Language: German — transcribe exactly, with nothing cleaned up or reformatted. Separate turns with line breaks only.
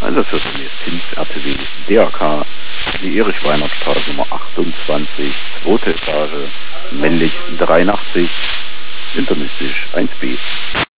Also für den Pins R T W D R K, die Erich-Weinert-Straße Nummer achtundzwanzig, zweite Etage, männlich dreiundachtzig, intermistisch eins b.